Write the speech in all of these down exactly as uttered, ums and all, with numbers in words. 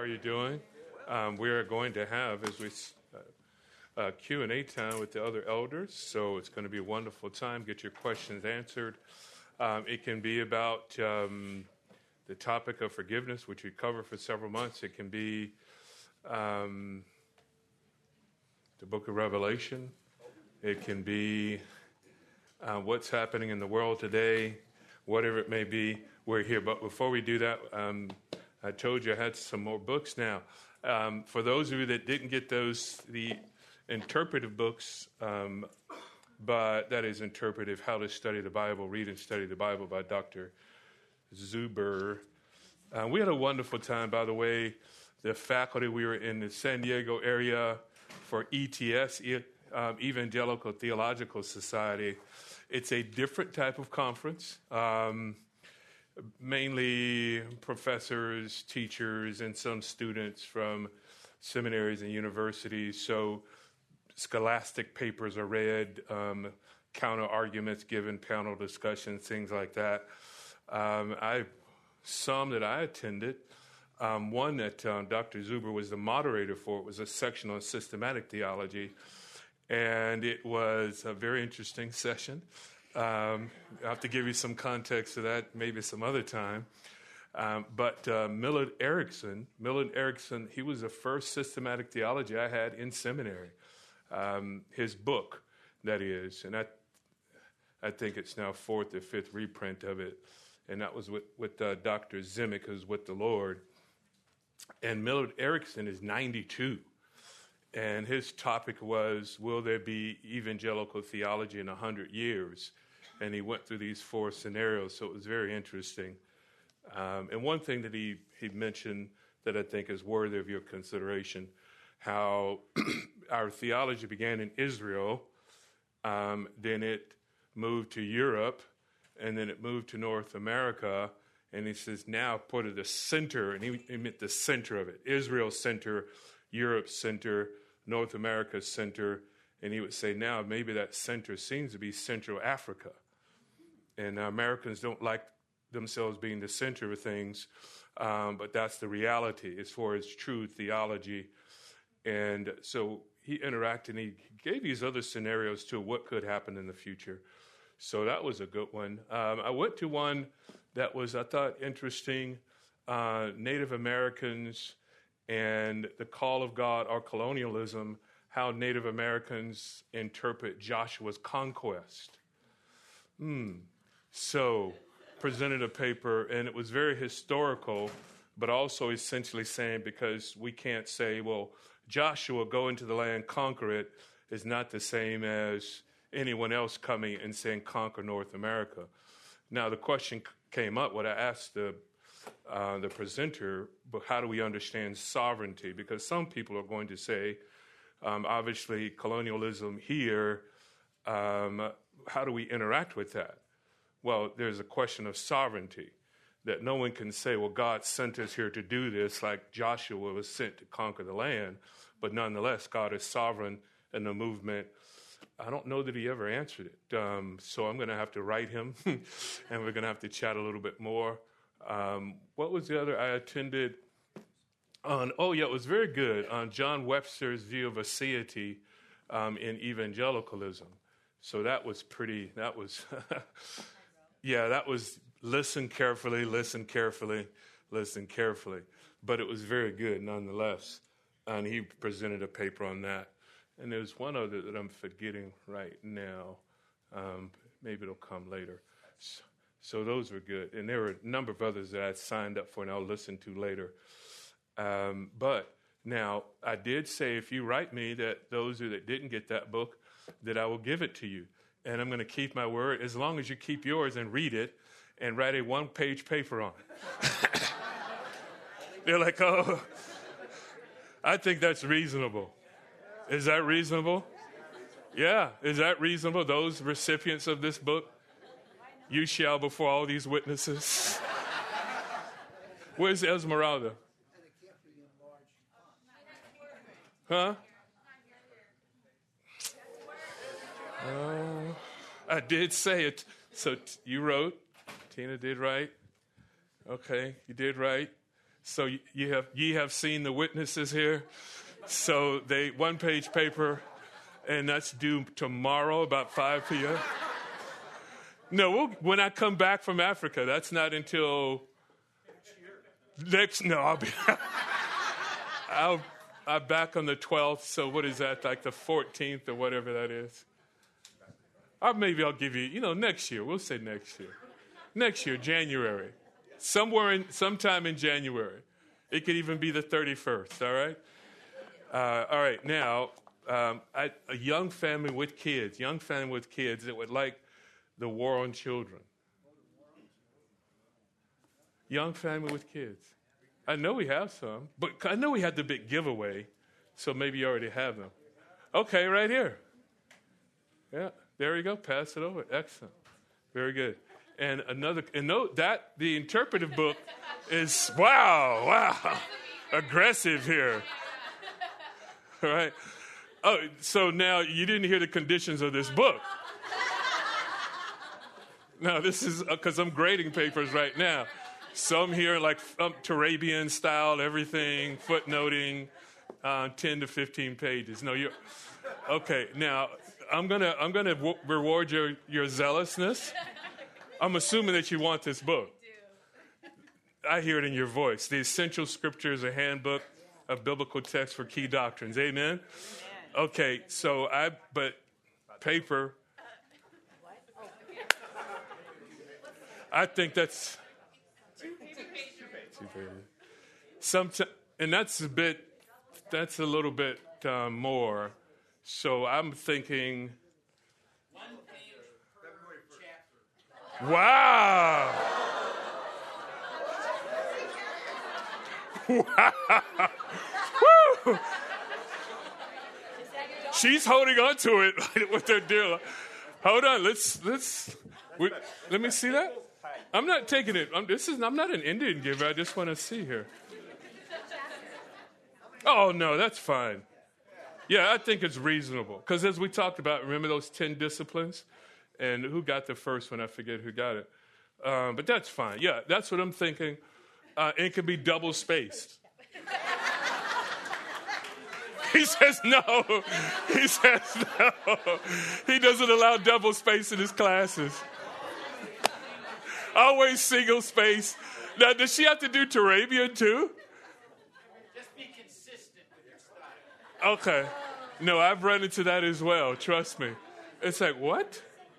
are you doing? Um, we are going to have, as we uh, uh, Q and A time with the other elders, so it's going to be a wonderful time. Get your questions answered. Um, it can be about um, the topic of forgiveness, which we cover for several months. It can be um, the book of Revelation. It can be uh, what's happening in the world today, whatever it may be. We're here. But before we do that, um, I told you I had some more books now. Um, for those of you that didn't get those, the interpretive books, um, but that is interpretive, How to Study the Bible, Read and Study the Bible by Doctor Zuber. Uh, we had a wonderful time, by the way. The faculty, we were in the San Diego area for E T S, um, Evangelical Theological Society. It's a different type of conference. Um, mainly professors, teachers, and some students from seminaries and universities. So scholastic papers are read, um, counter arguments given, panel discussions, things like that. Um, I some that I attended. Um, one that um, Doctor Zuber was the moderator for. It was a section on systematic theology, and it was a very interesting session. Um, I have to give you some context to that, maybe some other time. Um, but uh, Millard Erickson, Millard Erickson, he was the first systematic theology I had in seminary. Um, his book, that is, and I, I think it's now fourth or fifth reprint of it, and that was with, with uh, Doctor Zimick, who's with the Lord. And Millard Erickson is ninety-two. And his topic was, will there be evangelical theology in one hundred years? And he went through these four scenarios, so it was very interesting. Um, and one thing that he, he mentioned that I think is worthy of your consideration, how our theology began in Israel, um, then it moved to Europe, and then it moved to North America. And he says, now put it the center, and he, he meant the center of it, Israel center, Europe center, North America center, and he would say now maybe that center seems to be Central Africa. And uh, Americans don't like themselves being the center of things, um, but that's the reality as far as true theology. And so he interacted, and he gave these other scenarios to what could happen in the future. So that was a good one. Um, I went to one that was, I thought, interesting, uh, Native Americans and the call of God, or colonialism, how Native Americans interpret Joshua's conquest. Hmm. So, presented a paper, and it was very historical, but also essentially saying, because we can't say, well, Joshua, go into the land, conquer it, is not the same as anyone else coming and saying, conquer North America. Now, the question came up, what I asked the Uh, the presenter, but how do we understand sovereignty? Because some people are going to say, um, obviously, colonialism here, um, how do we interact with that? Well, there's a question of sovereignty, that no one can say, well, God sent us here to do this, like Joshua was sent to conquer the land, but nonetheless, God is sovereign in the movement. I don't know that he ever answered it, um, so I'm going to have to write him, and we're going to have to chat a little bit more. Um, what was the other? I attended on, oh yeah, it was very good, on John Webster's view of aseity um, in evangelicalism. So that was pretty, that was, yeah, that was listen carefully, listen carefully, listen carefully. But it was very good nonetheless. And he presented a paper on that. And there's one other that I'm forgetting right now. Um, maybe it'll come later. So, So those were good. And there were a number of others that I signed up for and I'll listen to later. Um, but now, I did say if you write me that those who that didn't get that book, that I will give it to you. And I'm going to keep my word as long as you keep yours and read it and write a one-page paper on it. They're like, oh, I think that's reasonable. Is that reasonable? Yeah, is that reasonable? Those recipients of this book? You shall before all these witnesses. Where's Esmeralda? Huh? Uh, I did say it. So t- you wrote. Tina did write. Okay, you did write. So you have ye have seen the witnesses here. So they one page paper, and that's due tomorrow about five p.m. No, we'll, when I come back from Africa, that's not until next. No, I'll be. I'll I'm back on the twelfth. So what is that? Like the fourteenth or whatever that is. Or maybe I'll give you. You know, next year. We'll say next year. Next year, January. Somewhere in, sometime in January. It could even be the thirty-first, all right? Uh, all right, now, um, I, a young family with kids, young family with kids that would like the war on children. Young family with kids. I know we have some, but I know we had the big giveaway, so maybe you already have them. Okay, right here. Yeah, there you go. Pass it over. Excellent. Very good. And another, and note that the interpretive book is, wow, wow, aggressive here. All right. Oh, so now you didn't hear the conditions of this book. No, this is because I'm grading papers right now. Some here like um, Turabian style, everything, footnoting, uh, ten to fifteen pages. No, you're, okay, now I'm going to I'm gonna w- reward your, your zealousness. I'm assuming that you want this book. I hear it in your voice. The Essential Scriptures, a handbook of biblical texts for key doctrines. Amen? Amen. Okay, so I, but paper, I think that's, Somet- and that's a bit, that's a little bit uh, more. So I'm thinking, wow. Wow. Woo. She's holding on to it with her deal. Hold on, let's let's we, let me see that. I'm not taking it. I'm, this is I'm not an Indian giver. I just want to see here. Oh no, that's fine. Yeah, I think it's reasonable because as we talked about, remember those ten disciplines. And who got the first one? I forget who got it. Um, but that's fine. Yeah, that's what I'm thinking. Uh, it can be double spaced. He says no. He says no. He doesn't allow double space in his classes. Always single space. Now, does she have to do Turabian too? Just be consistent with your style. Okay. No, I've run into that as well. Trust me. It's like, what?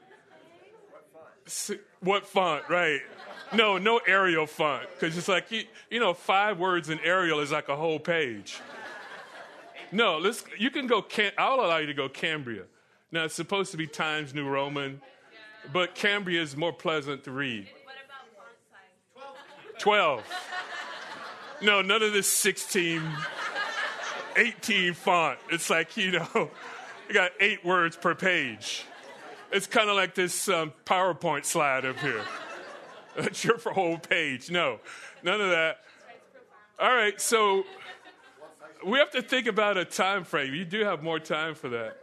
What font, right? No, no Arial font. Because it's like, you, you know, five words in Arial is like a whole page. No, let's. You can go, Cam- I'll allow you to go Cambria. Now, it's supposed to be Times New Roman, but Cambria is more pleasant to read. What about font size? twelve. No, none of this sixteen, eighteen font. It's like, you know, you got eight words per page. It's kind of like this um, PowerPoint slide up here. That's your whole page. No, none of that. All right, so we have to think about a time frame. You do have more time for that.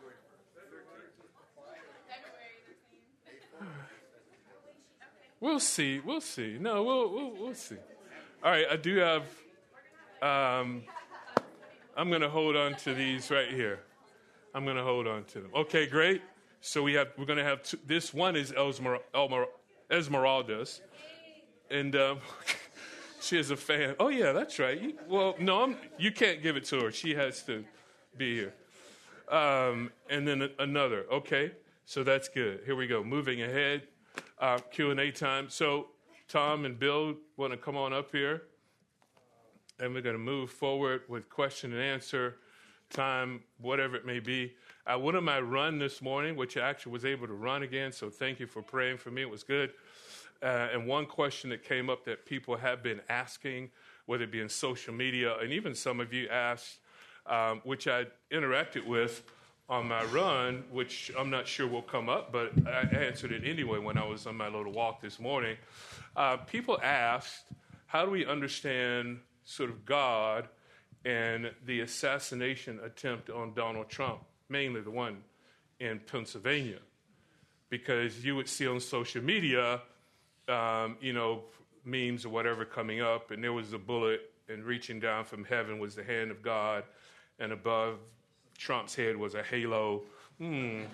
We'll see. We'll see. No, we'll we'll, we'll see. All right, I do have. Um, I'm going to hold on to these right here. I'm going to hold on to them. Okay, great. So we have, we're going to have two, this one is Esmer, Elmer, Esmeralda's, and um, she is a fan. Oh yeah, that's right. You, well, no, I'm, you can't give it to her. She has to be here. Um, and then a, another. Okay, so that's good. Here we go. Moving ahead, uh, Q and A time. So Tom and Bill want to come on up here, and we're going to move forward with question and answer time, whatever it may be. I went on my run this morning, which I actually was able to run again, so thank you for praying for me. It was good. Uh, and one question that came up that people have been asking, whether it be in social media, and even some of you asked, um, which I interacted with on my run, which I'm not sure will come up, but I answered it anyway when I was on my little walk this morning. Uh, people asked, how do we understand sort of God and the assassination attempt on Donald Trump? Mainly the one in Pennsylvania, because you would see on social media, um, you know, memes or whatever coming up, and there was a bullet, and reaching down from heaven was the hand of God, and above Trump's head was a halo. Hmm.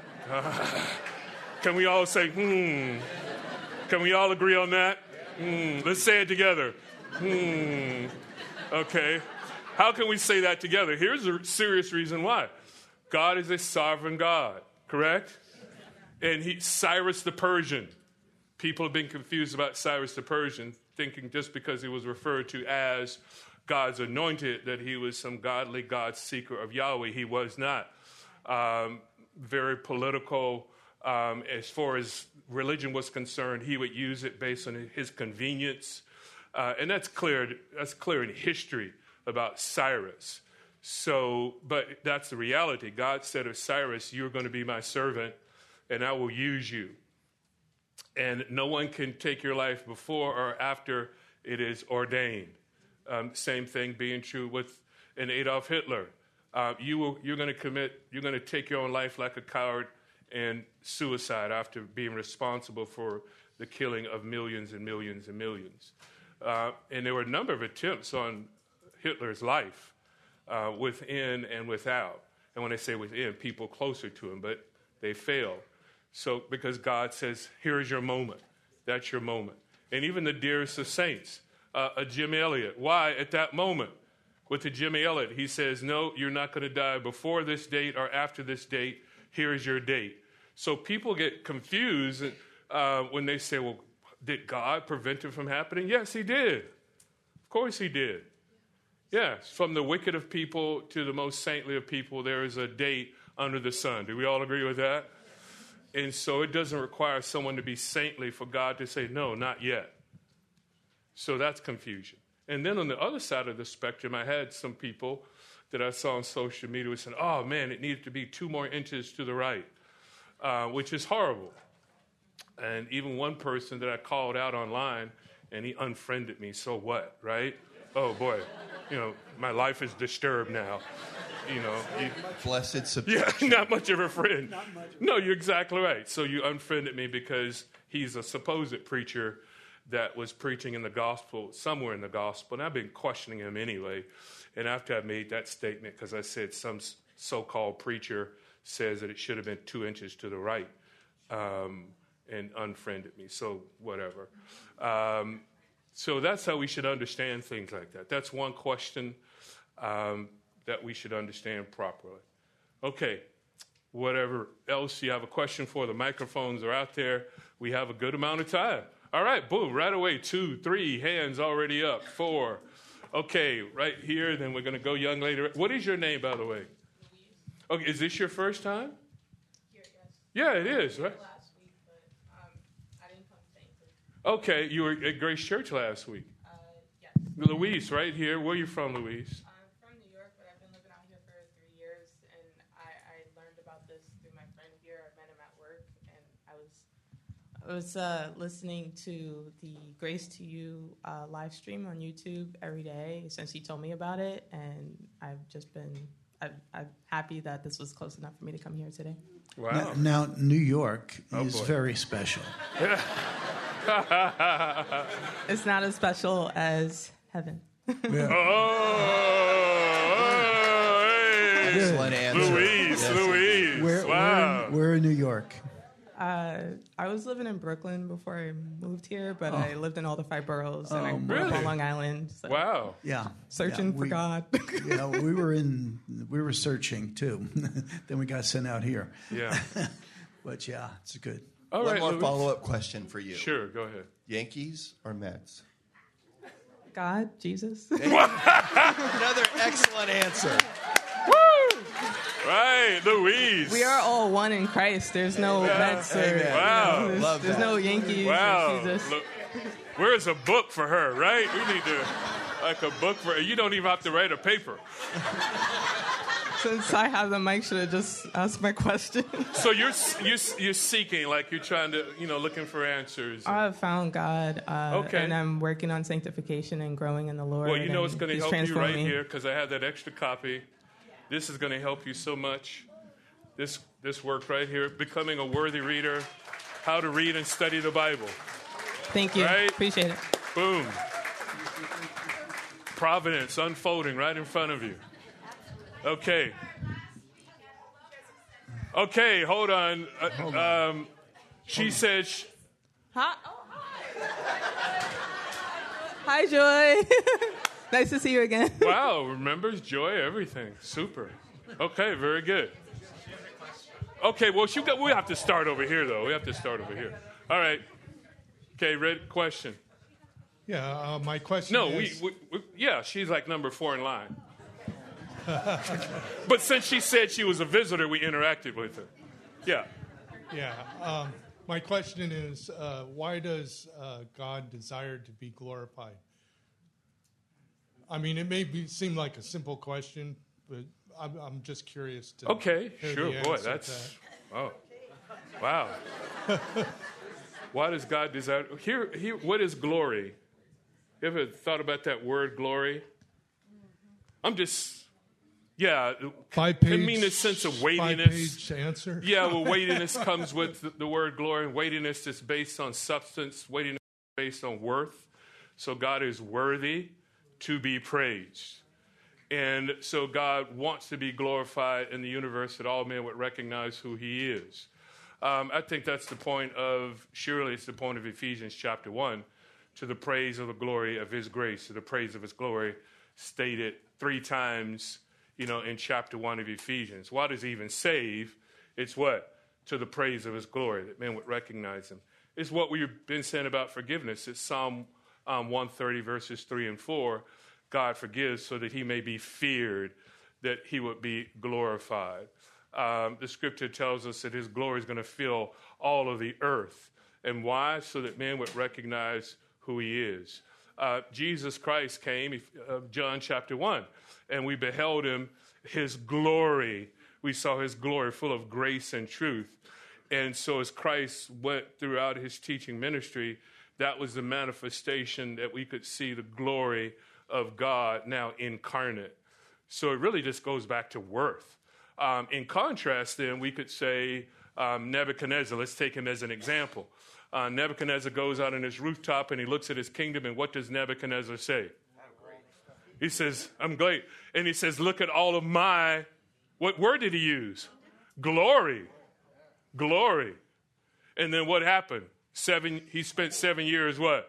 Uh, can we all say, hmm? Can we all agree on that? Hmm. Let's say it together. Hmm. Okay. How can we say that together? Here's a serious reason why. God is a sovereign God, correct? And he, Cyrus the Persian. People have been confused about Cyrus the Persian, thinking just because he was referred to as God's anointed, that he was some godly God seeker of Yahweh. He was not. Um, very political. Um, as far as religion was concerned, he would use it based on his convenience. Uh, and that's clear, that's clear in history about Cyrus. So, but that's the reality. God said of Cyrus, you're going to be my servant, and I will use you. And no one can take your life before or after it is ordained. Um, same thing being true with an Adolf Hitler. Uh, you will, you're going to commit, you're going to take your own life like a coward and suicide after being responsible for the killing of millions and millions and millions. Uh, and there were a number of attempts on Hitler's life, uh, within and without. And when I say within, people closer to him, but they failed. So, because God says, here's your moment. That's your moment. And even the dearest of saints, uh, a Jim Elliot. Why at that moment? With the Jimmy Elliot, he says, no, you're not going to die before this date or after this date. Here's your date. So people get confused uh, when they say, well, did God prevent it from happening? Yes, he did. Of course he did. Yes, from the wicked of people to the most saintly of people, there is a date under the sun. Do we all agree with that? And so it doesn't require someone to be saintly for God to say, no, not yet. So that's confusion. And then on the other side of the spectrum, I had some people that I saw on social media who said, oh, man, it needed to be two more inches to the right, uh, which is horrible. And even one person that I called out online, and he unfriended me. So what, right? Oh, boy. You know, my life is disturbed now. You know, you, blessed subtraction. Yeah, not much of a friend. No, you're exactly right. So you unfriended me because he's a supposed preacher that was preaching in the gospel, somewhere in the gospel, and I've been questioning him anyway. And after I made that statement, because I said some so-called preacher says that it should have been two inches to the right, um, and unfriended me. So whatever. Um, so that's how we should understand things like that. That's one question um, that we should understand properly. Okay, whatever else you have a question for, the microphones are out there. We have a good amount of time. All right, boom, right away, two, three, hands already up, four. Okay, right here, then we're going to go young lady. What is your name, by the way? Louise. Okay, is this your first time? Here, yes. Yeah, it is, right? Last week, but um, I didn't come thankfully. Okay, you were at Grace Church last week. Uh, yes. Louise, right here. Where are you from, Louise? I'm from New York, but I've been living out here for three years, and I, I learned about this through my friend here. I met him at work, and I was I was uh, listening to the Grace to You uh, live stream on YouTube every day since he told me about it, and I've just been I, I'm happy that this was close enough for me to come here today. Wow. Now, now New York Oh, is boy. very special. It's not as special as heaven. Yeah. Oh, hey. Excellent answer. Louise, Yes. Louise. We're, wow. we're, in, we're in New York. Uh, I was living in Brooklyn before I moved here, but Oh. I lived in all the five boroughs, and I Oh, grew up really? on Long Island. So Wow. Yeah. searching yeah, for we, God. Yeah, we were in. We were searching too. Then we got sent out here. Yeah. But yeah, it's good. All One right, more Louise. follow-up question for you. Sure, go ahead. Yankees or Mets? God, Jesus. Another excellent answer. Woo! Right, Louise. We are all one in Christ. There's no Mets or Amen. Wow. there's, Love there's that. no Yankees Wow. or Jesus. Look, where's a book for her, right? We need to, like a book for her. You don't even have to write a paper. Since I have the mic, should I just ask my question? So you're you're you're seeking, like you're trying to, you know, looking for answers. I have found God, uh, Okay. and I'm working on sanctification and growing in the Lord. Well, you know and it's going to He's help you transforming right me. here because I have that extra copy. This is going to help you so much. This this work right here, becoming a worthy reader, how to read and study the Bible. Thank you. Right? Appreciate it. Boom. Providence unfolding right in front of you. Okay. Okay, hold on. Uh, Hold on. um, she said... Sh- Hi. Oh, hi. Hi, Joy. Nice to see you again. wow, remembers Joy, everything. Super. Okay, very good. Okay, well, she got, we have to start over here, though. We have to start over here. All right. Okay, ready? Question. Yeah, uh, my question No, is... we, we, we, yeah, she's like number four in line. But since she said she was a visitor, we interacted with her. Yeah. Yeah, um, my question is, uh, why does uh, God desire to be glorified? I mean, it may be, seem like a simple question, but I'm, I'm just curious to Okay, hear sure. the Boy, answer to that's... that. Oh. Wow. Why does God desire... Here, here, what is glory? You ever thought about that word, glory? I'm just... Yeah, Five page, I mean the sense of weightiness. Five-page answer? Yeah, well, weightiness comes with the, the word glory, and weightiness is based on substance, weightiness is based on worth. So God is worthy to be praised. And so God wants to be glorified in the universe that all men would recognize who he is. Um, I think that's the point of, surely it's the point of Ephesians chapter one, to the praise of the glory of his grace, to the praise of his glory, stated three times, you know, in chapter one of Ephesians. Why does he even save? It's what? To the praise of his glory, that men would recognize him. It's what we've been saying about forgiveness. It's Psalm um, one thirty, verses three and four. God forgives so that he may be feared, that he would be glorified. Um, the scripture tells us that his glory is going to fill all of the earth. And why? So that men would recognize who he is. Uh, Jesus Christ came, uh, John chapter one, and we beheld him, his glory. We saw his glory full of grace and truth. And so as Christ went throughout his teaching ministry, that was the manifestation that we could see the glory of God now incarnate. So it really just goes back to worth. Um, in contrast, then, we could say um, Nebuchadnezzar. Let's take him as an example. Uh, Nebuchadnezzar goes out on his rooftop and he looks at his kingdom, and what does Nebuchadnezzar say? He says, I'm great. And he says, look at all of my, what word did he use? Glory. Glory. And then what happened? Seven, he spent seven years what?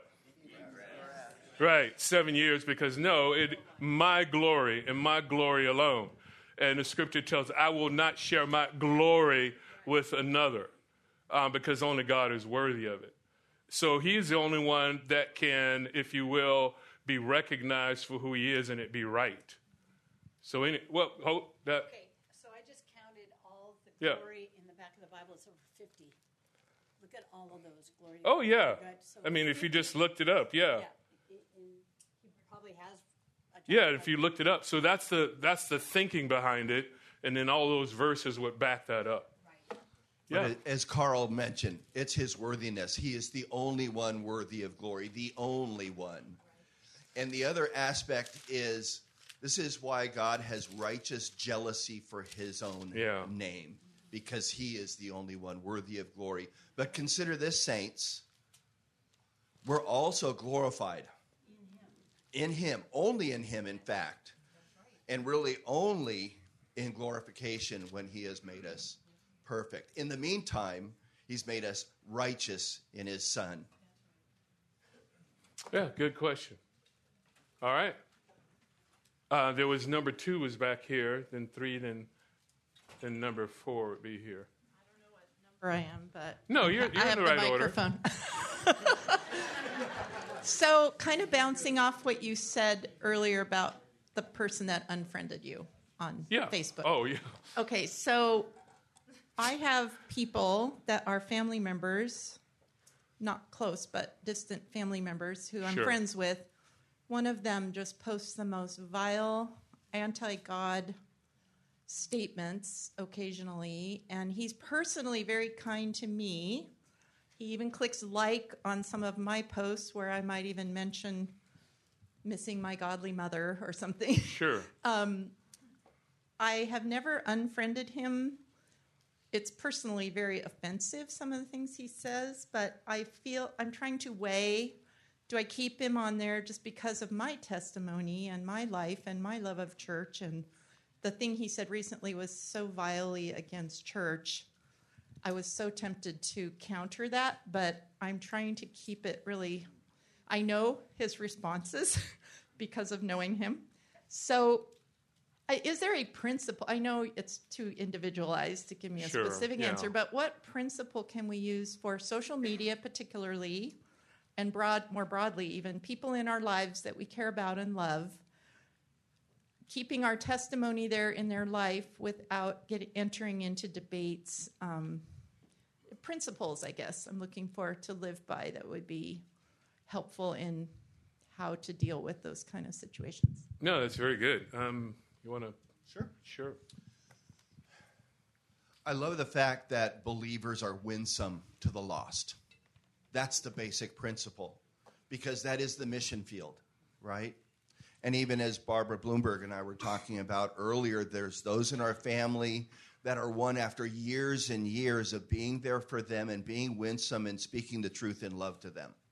Right, seven years, because no, it my glory and my glory alone. And the scripture tells, I will not share my glory with another, um, because only God is worthy of it. So he's the only one that can, if you will, be recognized for who he is and it be right. So, any, well, hope that. Okay, so I just counted all the Yeah. glory in the back of the Bible. It's over fifty. Look at all of those glory. Oh, yeah. God, so I mean, if you fifty. just looked it up, yeah. Yeah, it- and he probably has. a Yeah, ton if of you them. looked it up. So that's the that's the thinking behind it, and then all those verses would back that up. Right. Yeah. But as Carl mentioned, it's his worthiness. He is the only one worthy of glory, the only one. And the other aspect is, this is why God has righteous jealousy for his own Yeah. name, because he is the only one worthy of glory. But consider this, saints, we're also glorified in him, only in him, in fact, and really only in glorification when he has made us perfect. In the meantime, he's made us righteous in his Son. Yeah, good question. All right. Uh, there was number two was back here, then three, then then number four would be here. Where I am, but No, you're, you're I in have the the right order. microphone. So, kind of bouncing off what you said earlier about the person that unfriended you on Yeah. Facebook. Oh, yeah. Okay, so I have people that are family members, not close, but distant family members who I'm Sure. friends with. One of them just posts the most vile, anti-God statements occasionally, and he's personally very kind to me. He even clicks like on some of my posts where I might even mention missing my godly mother or something. Sure. I have never unfriended him. It's personally very offensive, some of the things he says, but I feel I'm trying to weigh do I keep him on there just because of my testimony and my life and my love of church? And the thing he said recently was so vilely against church. I was so tempted to counter that, but I'm trying to keep it really, I know his responses because of knowing him. So I, is there a principle? I know it's too individualized to give me a Sure, specific yeah. answer, but what principle can we use for social media particularly, and broad, more broadly even, people in our lives that we care about and love, keeping our testimony there in their life without getting, entering into debates, um, principles, I guess, I'm looking for to live by that would be helpful in how to deal with those kind of situations. No, that's very good. Um, you want to? Sure. Sure. I love the fact that believers are winsome to the lost. That's the basic principle, because that is the mission field, right? And even as Barbara Bloomberg and I were talking about earlier, there's those in our family that are won after years and years of being there for them and being winsome and speaking the truth in love to them.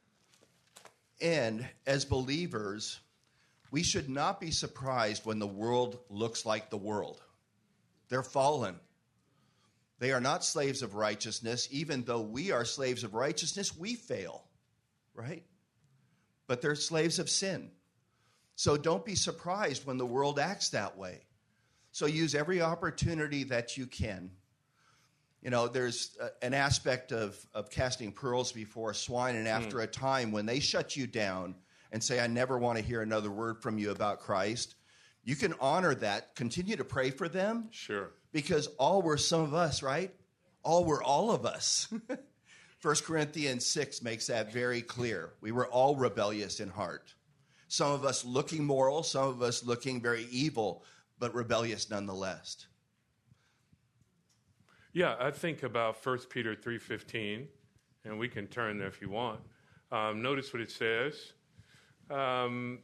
And as believers, we should not be surprised when the world looks like the world. They're fallen. They are not slaves of righteousness. Even though we are slaves of righteousness, we fail, right? But they're slaves of sin. So don't be surprised when the world acts that way. So use every opportunity that you can. You know, there's a, an aspect of, of casting pearls before swine, and after mm. a time when they shut you down and say, I never want to hear another word from you about Christ, you can honor that, continue to pray for them. Sure. Because all were some of us, right? All were all of us. First Corinthians six makes that very clear. We were all rebellious in heart. Some of us looking moral, some of us looking very evil, but rebellious nonetheless. Yeah, I think about First Peter three fifteen, and we can turn there if you want. Um, notice what it says. Um,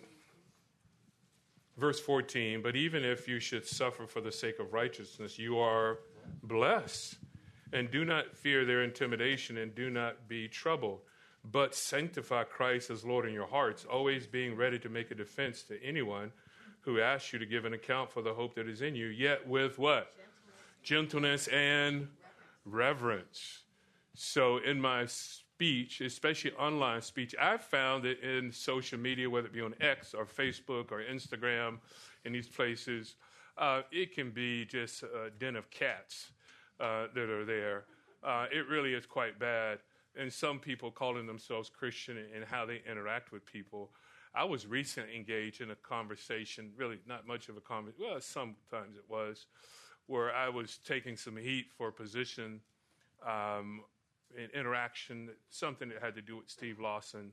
verse fourteen, but even if you should suffer for the sake of righteousness, you are blessed. And do not fear their intimidation, and do not be troubled, but sanctify Christ as Lord in your hearts, always being ready to make a defense to anyone who asks you to give an account for the hope that is in you, yet with what? Gentleness and reverence. So in my speech, especially online speech, I've found that in social media, whether it be on X or Facebook or Instagram, in these places, uh, it can be just a den of cats uh, that are there. Uh, it really is quite bad. And some people calling themselves Christian and how they interact with people. I was recently engaged in a conversation, really not much of a conversation, well, sometimes it was, where I was taking some heat for a position um, in interaction, something that had to do with Steve Lawson.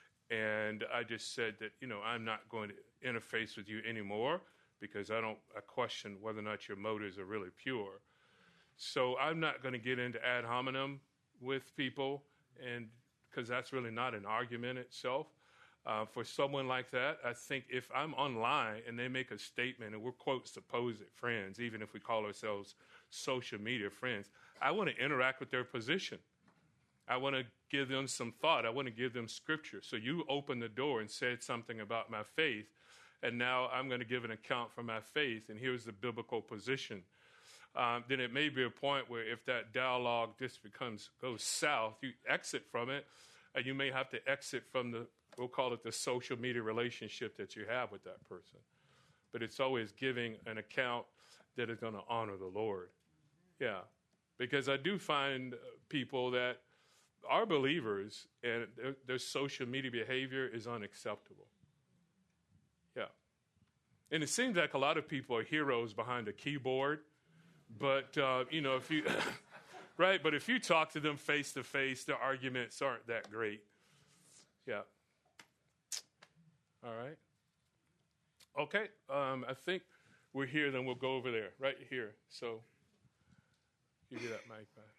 And I just said that, you know, I'm not going to interface with you anymore because I don't, I question whether or not your motives are really pure. So I'm not going to get into ad hominem with people, and because that's really not an argument itself. Uh, for someone like that, I think if I'm online and they make a statement and we're, quote, supposed friends, even if we call ourselves social media friends, I want to interact with their position. I want to give them some thought. I want to give them scripture. So you opened the door and said something about my faith, and now I'm going to give an account for my faith, and here's the biblical position. Um, then it may be a point where if that dialogue just becomes, goes south, you exit from it, and you may have to exit from the, we'll call it the social media relationship that you have with that person. But it's always giving an account that is going to honor the Lord. Yeah. Because I do find people that are believers and their, their social media behavior is unacceptable. Yeah. And it seems like a lot of people are heroes behind a keyboard. But, uh, you know, if you, right, but if you talk to them face to face, their arguments aren't that great. Yeah. All right. Okay. Um, I think we're here, then we'll go over there, right here. So you get that mic back.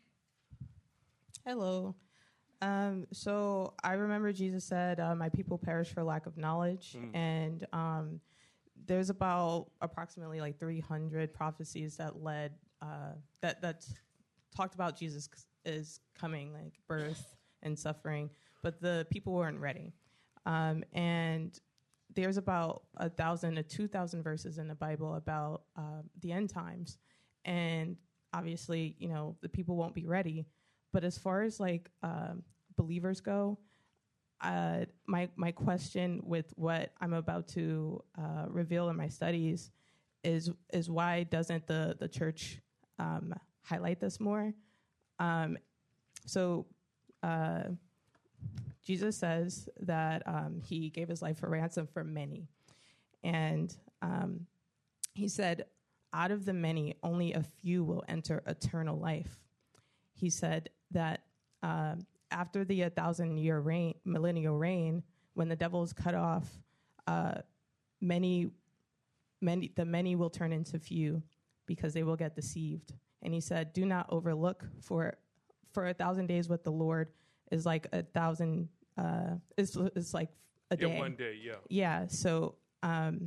Hello. Um, so I remember Jesus said, uh, my people perish for lack of knowledge. Mm. And um, there's about approximately like three hundred prophecies that led, uh, that, that talked about Jesus is coming, like birth and suffering. but the people weren't ready. Um, and there's about a thousand to two thousand verses in the Bible about uh, the end times, and obviously, you know, the people won't be ready. But as far as like um, believers go, uh, my my question with what I'm about to uh, reveal in my studies is is why doesn't the the church um, highlight this more? Um, so. Uh, Jesus says that um, he gave his life for ransom for many. And um, he said, out of the many, only a few will enter eternal life. He said that uh, after the a thousand year reign, millennial reign, when the devil is cut off, uh, many, many, the many will turn into few because they will get deceived. And he said, do not overlook for, for a thousand days with the Lord is like a thousand, uh, it's, it's like a day. Yeah, one day, yeah. Yeah, so um,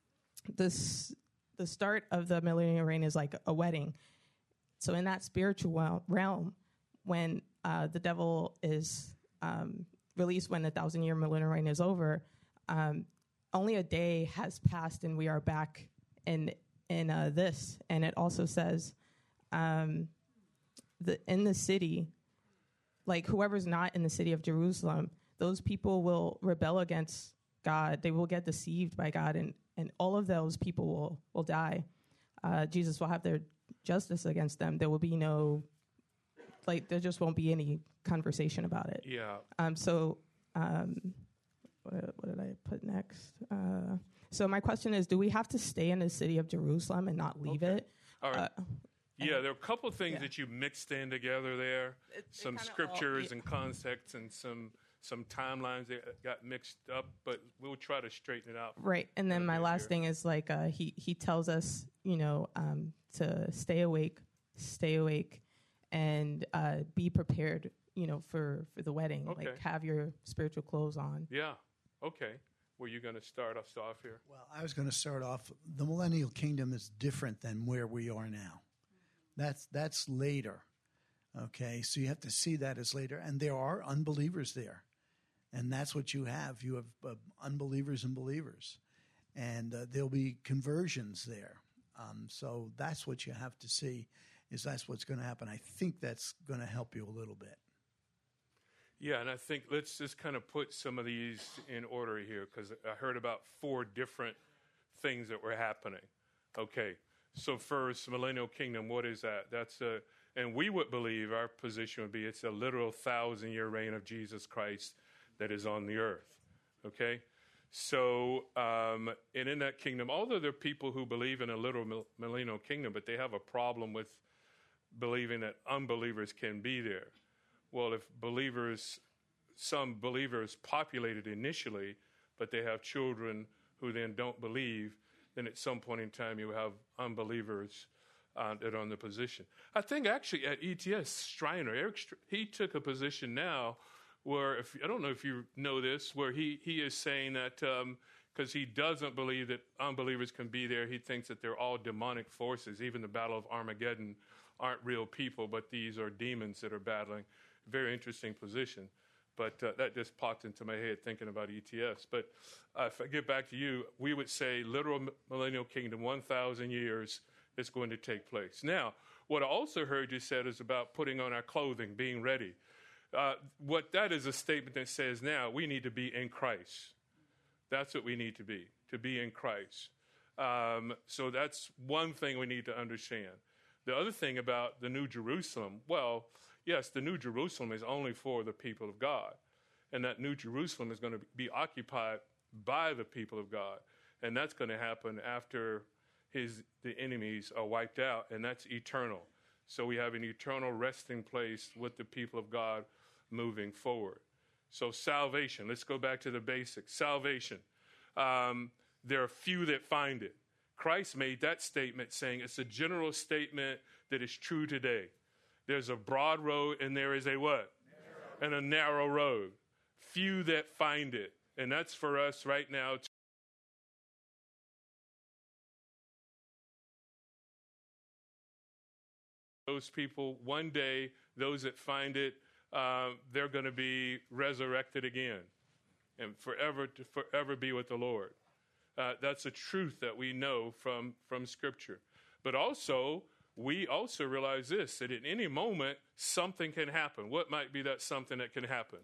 this, the start of the millennial reign is like a wedding. So in that spiritual realm, when uh, the devil is um, released, when the thousand-year millennial reign is over, um, only a day has passed and we are back in, in uh, this. And it also says um, the, in the city, like whoever's not in the city of Jerusalem, those people will rebel against God. They will get deceived by God, and, and all of those people will, will die. Uh, Jesus will have their justice against them. There will be no, like, there just won't be any conversation about it. Yeah. Um. So, um, what, what did I put next? Uh, so my question is, do we have to stay in the city of Jerusalem and not leave Okay. it? All right. Uh, Yeah, there are a couple of things Yeah. that you mixed in together there. It- it some kinda all- scriptures yeah. and concepts and some some timelines that got mixed up, but we'll try to straighten it out. Right. And then Okay, my last here. thing is like uh, he, he tells us, you know, um, to stay awake, stay awake, and uh, be prepared, you know, for, for the wedding. Okay. Like have your spiritual clothes on. Yeah. Okay. Were you going to start us off here? Well, I was going to start off. The millennial kingdom is different than where we are now. That's that's later. Okay, so you have to see that as later, and there are unbelievers there, and that's what you have. You have uh, unbelievers and believers, and uh, there'll be conversions there. Um, so that's what you have to see. Is that's what's going to happen. I think that's going to help you a little bit. Yeah, and I think let's just kind of put some of these in order here because I heard about four different things that were happening. Okay, so first, millennial kingdom, what is that? That's a, and we would believe our position would be it's a literal thousand-year reign of Jesus Christ that is on the earth. Okay, so um, and in that kingdom, although there are people who believe in a literal millennial kingdom, but they have a problem with believing that unbelievers can be there. Well, if believers, some believers populated initially, but they have children who then don't believe, then at some point in time you have unbelievers uh, that are on the position. I think actually at E T S, Striner, Eric, he took a position now where, if I don't know if you know this, where he, he is saying that because um, he doesn't believe that unbelievers can be there, he thinks that they're all demonic forces. Even the Battle of Armageddon aren't real people, but these are demons that are battling. Very interesting position. But uh, that just popped into my head thinking about E T S. But uh, if I get back to you, we would say literal millennial kingdom, one thousand years is going to take place. Now, what I also heard you said is about putting on our clothing, being ready. Uh, what that is a statement that says now we need to be in Christ. That's what we need to be, to be in Christ. Um, so that's one thing we need to understand. The other thing about the New Jerusalem, well, yes, the New Jerusalem is only for the people of God. And that New Jerusalem is going to be occupied by the people of God. And that's going to happen after his the enemies are wiped out, and that's eternal. So we have an eternal resting place with the people of God moving forward. So salvation, let's go back to the basics. Salvation, um, there are few that find it. Christ made that statement saying it's a general statement that is true today. There's a broad road and there is a what? Narrow. And a narrow road. Few that find it. And that's for us right now. Those people, one day, those that find it um, they're going to be resurrected again and forever to forever be with the Lord. Uh, that's a truth that we know from, from Scripture. But also, we also realize this, that at any moment, something can happen. What might be that something that can happen?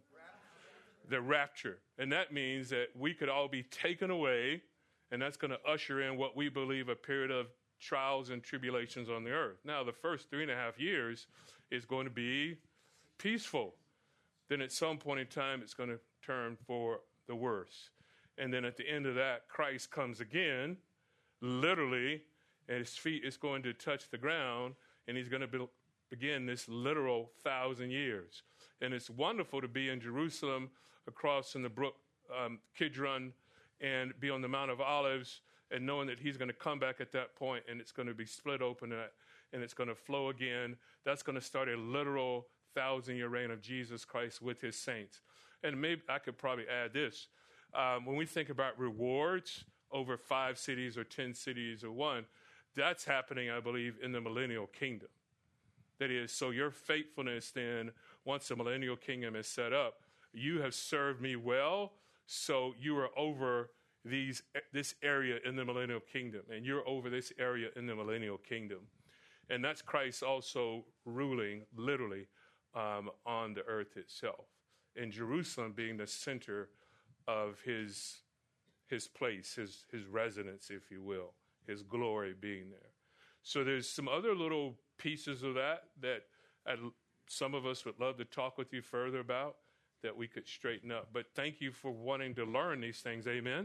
The rapture. And that means that we could all be taken away, and that's going to usher in what we believe a period of trials and tribulations on the earth. Now, the first three and a half years is going to be peaceful. Then at some point in time, it's going to turn for the worse. And then at the end of that, Christ comes again, literally, and his feet is going to touch the ground, and he's going to be, begin this literal thousand years. And it's wonderful to be in Jerusalem, across in the brook um, Kidron, and be on the Mount of Olives, and knowing that he's going to come back at that point, and it's going to be split open, and it's going to flow again. That's going to start a literal thousand-year reign of Jesus Christ with his saints. And maybe I could probably add this. Um, when we think about rewards over five cities or ten cities or one, that's happening, I believe, in the millennial kingdom. That is, so your faithfulness then, once the millennial kingdom is set up, you have served me well, so you are over these this area in the millennial kingdom, and you're over this area in the millennial kingdom. And that's Christ also ruling, literally, um, on the earth itself, and Jerusalem being the center of his his place, his his residence, if you will, his glory being there. So there's some other little pieces of that that I'd, some of us would love to talk with you further about, that we could straighten up. But thank you for wanting to learn these things. Amen?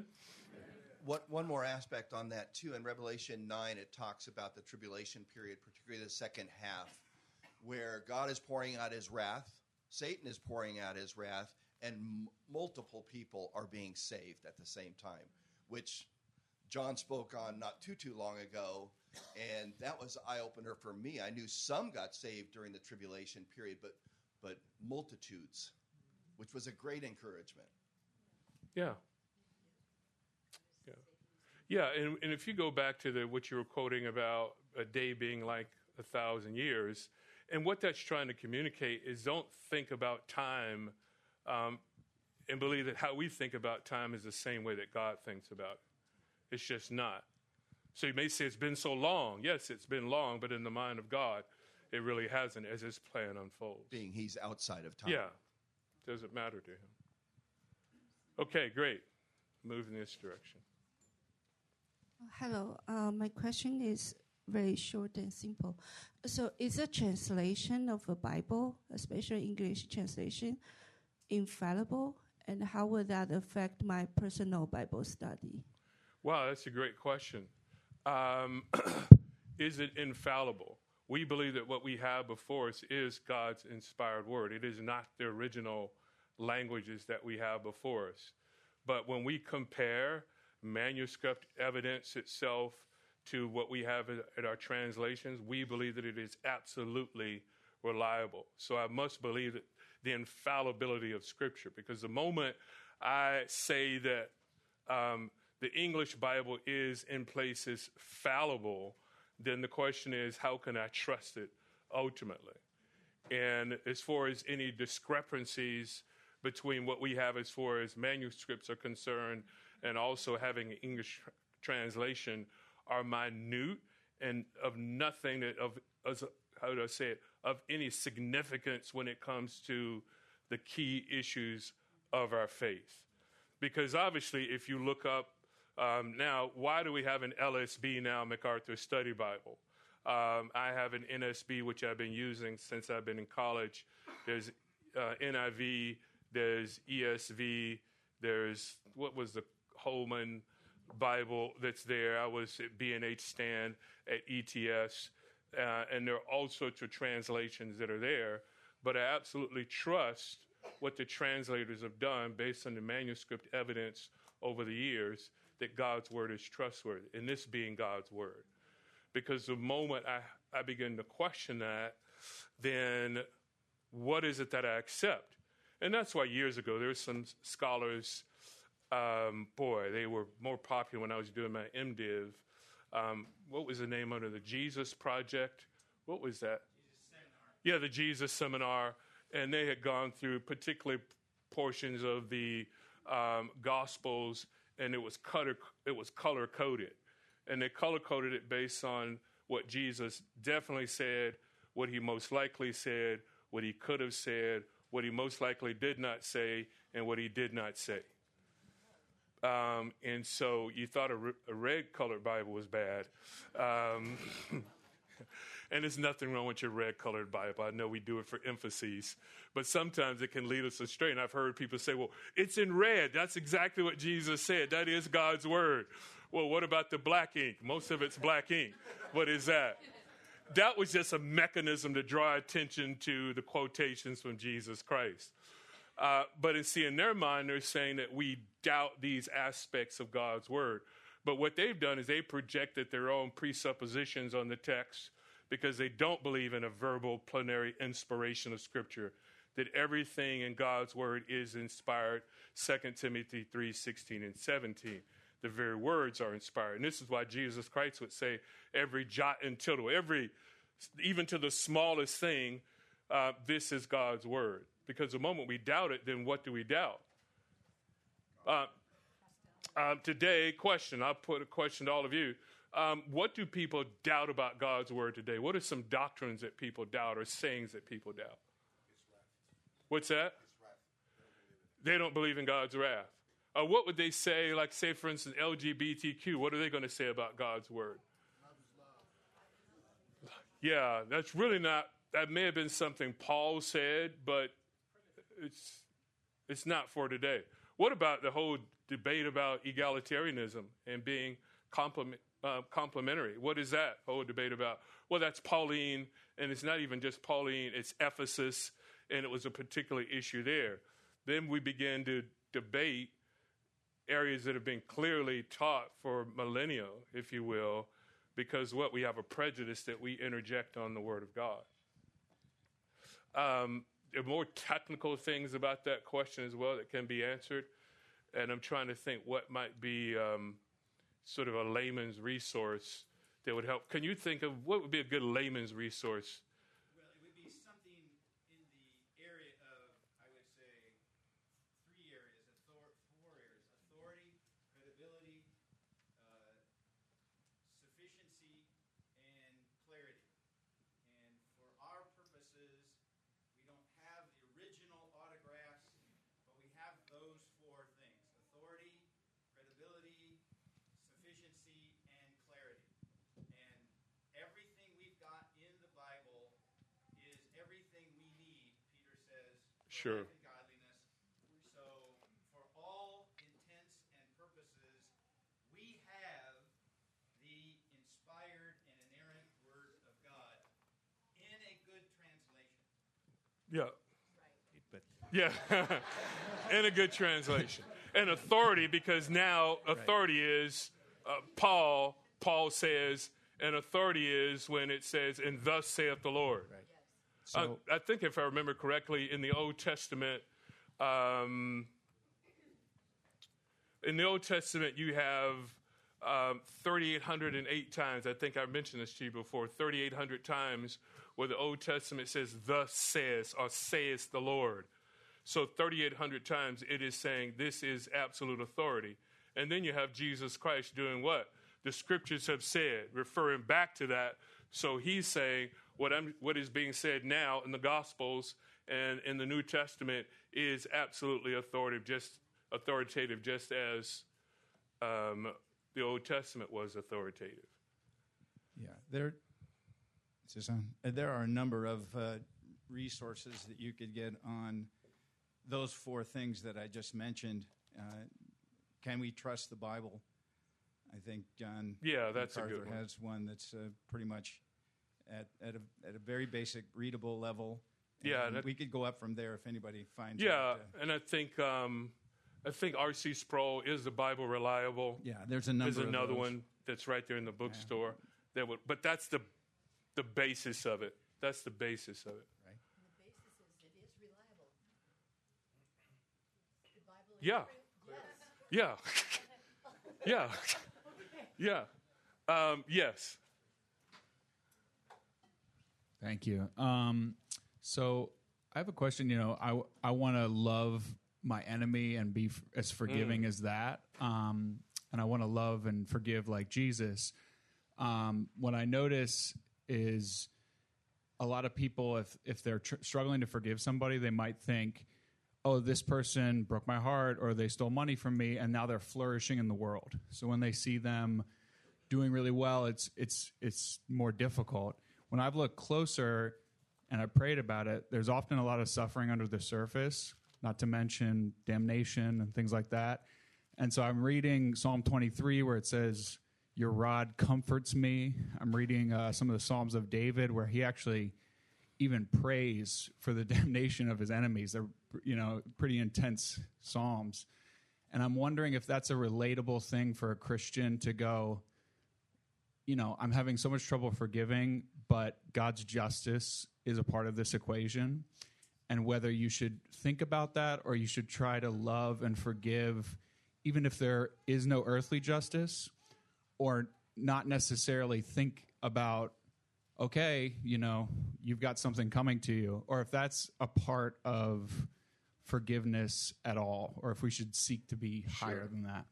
What, one more aspect on that, too. In Revelation nine, it talks about the tribulation period, particularly the second half, where God is pouring out his wrath, Satan is pouring out his wrath, and m- multiple people are being saved at the same time, which John spoke on not too, too long ago, and that was an eye-opener for me. I knew some got saved during the tribulation period, but but multitudes, which was a great encouragement. Yeah. Yeah. Yeah, and, and if you go back to the what you were quoting about a day being like a thousand years, and what that's trying to communicate is don't think about time um, and believe that how we think about time is the same way that God thinks about it. It's just not. So you may say it's been so long. Yes, it's been long, but in the mind of God, it really hasn't as his plan unfolds. Being he's outside of time. Yeah. Doesn't matter to him. Okay, great. Move in this direction. Hello. Uh, my question is very short and simple. So is a translation of a Bible, especially English translation, infallible? And how would that affect my personal Bible study? Wow, that's a great question. Um, is it infallible? We believe that what we have before us is God's inspired word. It is not the original languages that we have before us. But when we compare manuscript evidence itself to what we have at our translations, we believe that it is absolutely reliable. So I must believe that the infallibility of Scripture, because the moment I say that um, the English Bible is in places fallible, then the question is, how can I trust it ultimately? And as far as any discrepancies between what we have as far as manuscripts are concerned and also having an English tr- translation are minute and of nothing that of, as, how do I say it, of any significance when it comes to the key issues of our faith. Because obviously, if you look up um, now, why do we have an L S B now, MacArthur Study Bible? Um, I have an N S B, which I've been using since I've been in college. There's uh, N I V, there's E S V, there's, what was the Holman Bible that's there? I was at B and H stand at E T S, uh, and there are all sorts of translations that are there. But I absolutely trust what the translators have done based on the manuscript evidence over the years that God's word is trustworthy, and this being God's word. Because the moment I, I begin to question that, then what is it that I accept? And that's why years ago there were some scholars, um, boy, they were more popular when I was doing my MDiv. Um, what was the name under the Jesus Project? What was that? Jesus Seminar. Yeah, the Jesus Seminar. and they had gone through particularly portions of the um, Gospels, and it was color it was color coded, and they color coded it based on what Jesus definitely said, what he most likely said, what he could have said, what he most likely did not say, and what he did not say. Um, and so you thought a, a red-colored Bible was bad. Um, and there's nothing wrong with your red-colored Bible. I know we do it for emphases. But sometimes it can lead us astray. And I've heard people say, well, it's in red. That's exactly what Jesus said. That is God's word. Well, what about the black ink? Most of it's black ink. What is that? That was just a mechanism to draw attention to the quotations from Jesus Christ. Uh, but in, see, in their mind, they're saying that we doubt these aspects of God's word. But what they've done is they projected their own presuppositions on the text because they don't believe in a verbal plenary inspiration of Scripture, that everything in God's word is inspired, Second Timothy three sixteen and seventeen. The very words are inspired. And this is why Jesus Christ would say every jot and tittle, every, even to the smallest thing, uh, this is God's word. Because the moment we doubt it, then what do we doubt? Uh, uh, today, question, I'll put a question to all of you. Um, what do people doubt about God's word today? What are some doctrines that people doubt or sayings that people doubt? What's that? They don't believe in God's wrath. Uh, what would they say, like say, for instance, L G B T Q? What are they going to say about God's word? Yeah, that's really not, that may have been something Paul said, but it's it's not for today. What about the whole debate about egalitarianism and being complement, uh, complementary? What is that whole debate about? Well, that's Pauline, and it's not even just Pauline, it's Ephesus, and it was a particular issue there. Then we began to debate areas that have been clearly taught for millennia, if you will, because what? We have a prejudice that we interject on the Word of God. Um, there are more technical things about that question as well that can be answered, and I'm trying to think what might be um, sort of a layman's resource that would help. Can you think of what would be a good layman's resource? Well, it would be something in the area of, I would say, three areas, author- four areas: authority, credibility, uh, sufficiency, and clarity. And for our purposes, we don't have the original autographs, but we have those four things: authority, credibility, sufficiency, and clarity. And everything we've got in the Bible is everything we need, Peter says, for Sure. life and godliness. So for all intents and purposes, we have the inspired and inerrant Word of God in a good translation. Yeah. Yeah, in a good translation. And authority, because now authority is uh, Paul, Paul says, and authority is when it says, and thus saith the Lord. Right. Uh, So, I think if I remember correctly, in the Old Testament, um, in the Old Testament, you have um, three thousand eight hundred eight times. I think I mentioned this to you before. three thousand eight hundred times where the Old Testament says, "Thus says," or "saith the Lord." So three thousand eight hundred times it is saying this is absolute authority. And then you have Jesus Christ doing what? The Scriptures have said, referring back to that. So he's saying what I'm, what is being said now in the Gospels and in the New Testament is absolutely authoritative, just authoritative, just as um, the Old Testament was authoritative. yeah, there, is this on? Uh, there are a number of uh, resources that you could get on those four things that I just mentioned. Uh, can we trust the Bible? I think John Yeah, that's a MacArthur good one. has one that's uh, pretty much at, at, a, at a very basic, readable level. Yeah, And that- we could go up from there if anybody finds Yeah, it. uh, and I think um, I think R C Sproul, Is the Bible Reliable? yeah, there's a number There's of another those. one that's right there in the bookstore. That would, but that's the the basis of it. That's the basis of it. Right. And the basis is it is reliable. The Bible is Yeah. Yes. Yeah, yeah, yeah. Um, yes. Thank you. Um, so I have a question. You know, I, I want to love my enemy and be f- as forgiving Mm. as that. Um, and I want to love and forgive like Jesus. Um, what I notice is a lot of people, if, if they're tr- struggling to forgive somebody, they might think, oh, this person broke my heart or they stole money from me, and now they're flourishing in the world. So when they see them doing really well, it's it's it's more difficult. When I've looked closer and I prayed about it, there's often a lot of suffering under the surface, not to mention damnation and things like that. And so I'm reading Psalm twenty-three where it says, your rod comforts me. I'm reading uh, some of the Psalms of David where he actually even prays for the damnation of his enemies. They're, you know, pretty intense Psalms. And I'm wondering if that's a relatable thing for a Christian to go, you know, I'm having so much trouble forgiving, but God's justice is a part of this equation. And whether you should think about that or you should try to love and forgive, even if there is no earthly justice, or not necessarily think about, okay, you know, you've got something coming to you, or if that's a part of forgiveness at all, or if we should seek to be Sure. higher than that.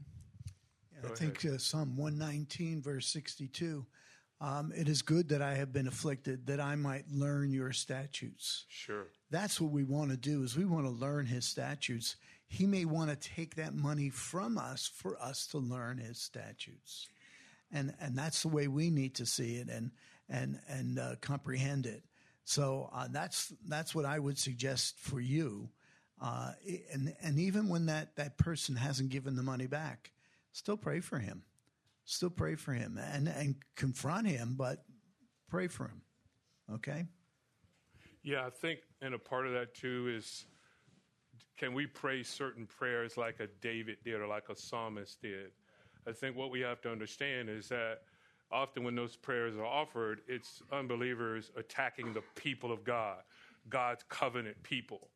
I think uh, Psalm one nineteen, verse sixty-two, um, it is good that I have been afflicted, that I might learn your statutes. Sure. That's what we want to do, is we want to learn his statutes. He may want to take that money from us for us to learn his statutes. And and that's the way we need to see it and and and uh, comprehend it. So uh, that's that's what I would suggest for you. Uh, and and even when that, that person hasn't given the money back, still pray for him. Still pray for him and, and confront him, but pray for him. Okay? Yeah, I think, and a part of that too is, can we pray certain prayers like a David did or like a psalmist did? I think what we have to understand is that often when those prayers are offered, it's unbelievers attacking the people of God, God's covenant people.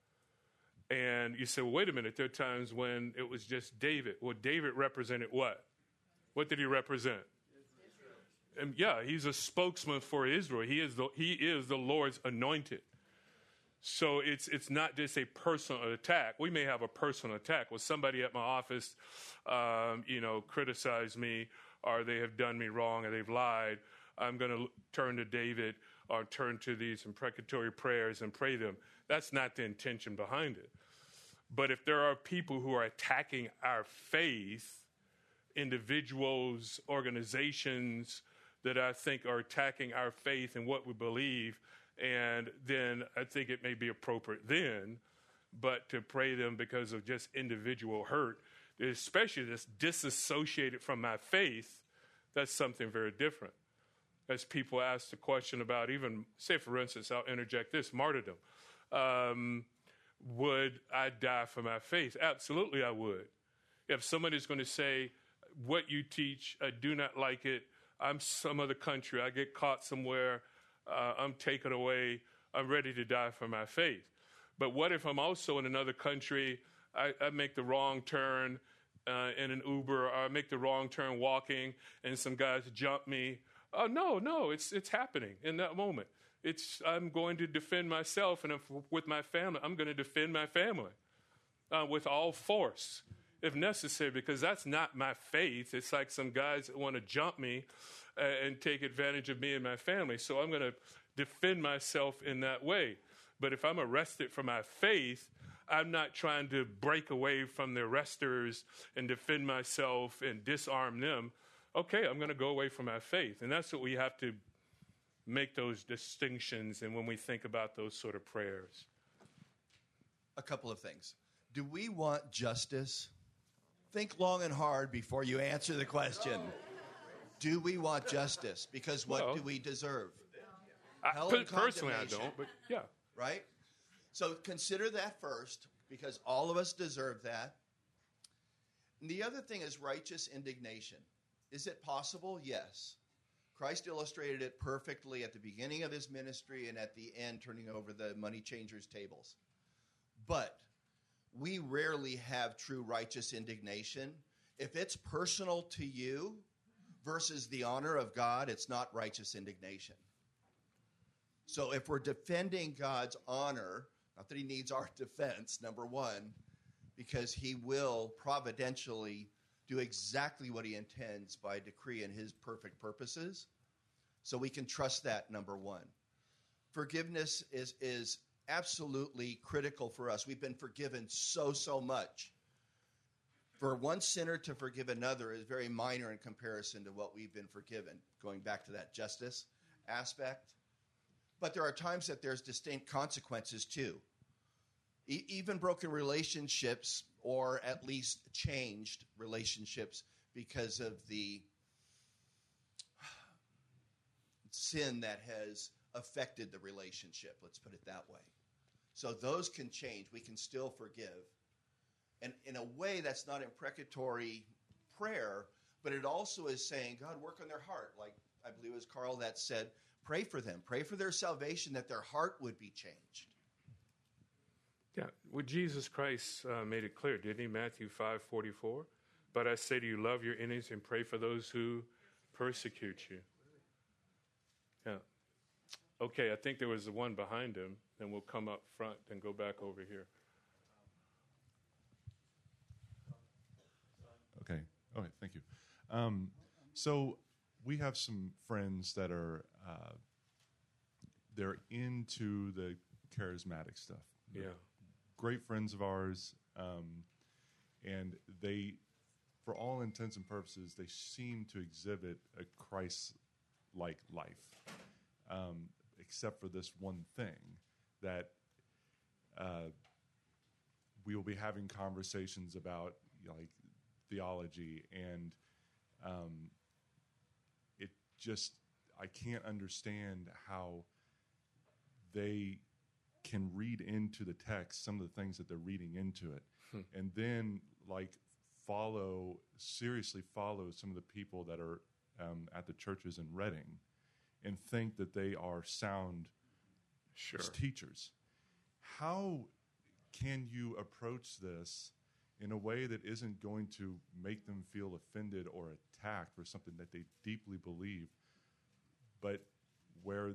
And you say, well, wait a minute, there are times when it was just David. Well, David represented what? What did he represent? Israel. And yeah, he's a spokesman for Israel. He is the, he is the Lord's anointed. So it's it's not just a personal attack. We may have a personal attack. Well, somebody at my office, um, you know, criticized me, or they have done me wrong, or they've lied. I'm going to turn to David or turn to these imprecatory prayers and pray them. That's not the intention behind it. But if there are people who are attacking our faith, individuals, organizations that I think are attacking our faith and what we believe, and then I think it may be appropriate then, but to pray them because of just individual hurt, especially that's disassociated from my faith, that's something very different. As people ask the question about even, say for instance, I'll interject this, martyrdom. Um, would I die for my faith? Absolutely I would. If somebody's going to say, what you teach, I do not like it, I'm some other country, I get caught somewhere, Uh, I'm taken away, I'm ready to die for my faith. But what if I'm also in another country, I, I make the wrong turn uh, in an Uber, or I make the wrong turn walking, and some guys jump me? Oh, no, no, it's it's happening in that moment. It's I'm going to defend myself, and if with my family, I'm going to defend my family uh, with all force, if necessary, because that's not my faith. It's like some guys that want to jump me uh, and take advantage of me and my family. So I'm going to defend myself in that way. But if I'm arrested for my faith, I'm not trying to break away from the arresters and defend myself and disarm them. Okay, I'm going to go away from my faith. And that's what we have to make those distinctions. And when we think about those sort of prayers. A couple of things. Do we want justice? Think long and hard before you answer the question. Do we want justice? Because what Well, do we deserve? I, Hell and personally, I condemnation. don't, but yeah. Right? So consider that first, because all of us deserve that. And the other thing is righteous indignation. Is it possible? Yes. Christ illustrated it perfectly at the beginning of his ministry and at the end, turning over the money changers' tables. But we rarely have true righteous indignation. If it's personal to you versus the honor of God, it's not righteous indignation. So if we're defending God's honor Not that he needs our defense, number one, because he will providentially do exactly what he intends by decree and his perfect purposes. So we can trust that, number one. Forgiveness is, is absolutely critical for us. We've been forgiven so, so much. For one sinner to forgive another is very minor in comparison to what we've been forgiven, going back to that justice aspect. But there are times that there's distinct consequences too. E- even broken relationships, or at least changed relationships because of the sin that has affected the relationship, let's put it that way. So those can change. We can still forgive. And in a way, that's not imprecatory prayer, but it also is saying, God, work on their heart. Like I believe it was Carl that said, pray for them. Pray for their salvation, that their heart would be changed. Yeah, well, Jesus Christ uh, made it clear, didn't he? Matthew five forty-four. But I say to you, love your enemies and pray for those who persecute you. Yeah. Okay, I think there was the one behind him, and we'll come up front and go back over here. Okay. Okay, thank you. Um, so we have some friends that are, uh, they're into the charismatic stuff. Yeah. Great friends of ours, um, and they, for all intents and purposes, they seem to exhibit a Christ-like life, um, except for this one thing, that uh, we will be having conversations about, you know, like theology, and um, it just, I can't understand how they can read into the text some of the things that they're reading into it, hmm. and then like follow, seriously follow some of the people that are um, at the churches in Reading and think that they are sound sure. teachers. How can you approach this in a way that isn't going to make them feel offended or attacked for something that they deeply believe, but where